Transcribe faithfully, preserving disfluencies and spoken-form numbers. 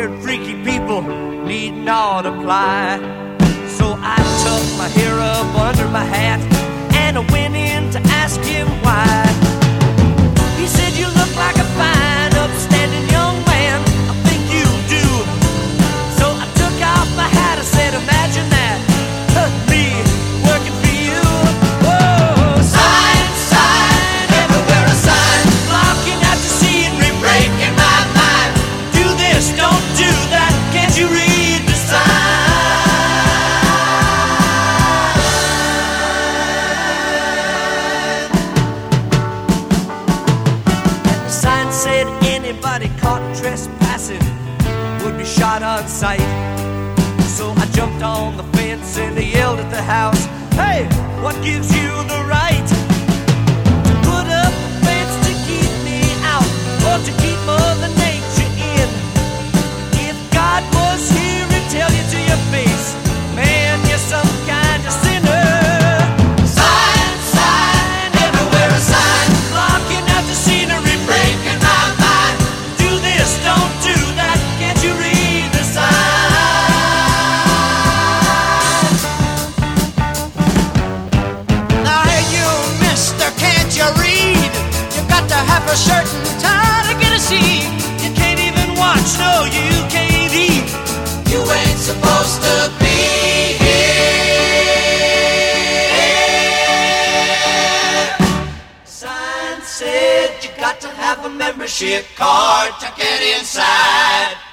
weird, freaky people need not apply. So I tucked my hair up under my hat and I went in to ask him why. He said, you look like a fine, upstanding young man. I think you do. So I took off my hat. I said, imagine that, huh, me working for you. Whoa, sign, sign, everywhere a sign, blocking out the scenery, breaking my mind. Do this, don't do that. Can't you read the sign? Said anybody caught trespassing would be shot on sight. So I jumped on the fence and I yelled at the house, hey, what gives you the right to put up a fence to keep me out or to keep Mother Nature in? If God was here, he'd tell you to your face, man, you're some kind of sinner. Sign, sign, everywhere a sign, blocking out the scenery, breaking my mind. Do this, don't do that, can't you read the sign? Now hey you, mister, can't you read? You got to have a certain time to get a seat. You can't even watch, no, you can't eat. You ain't supposed to be here. Sign said you got to have a membership card to get inside.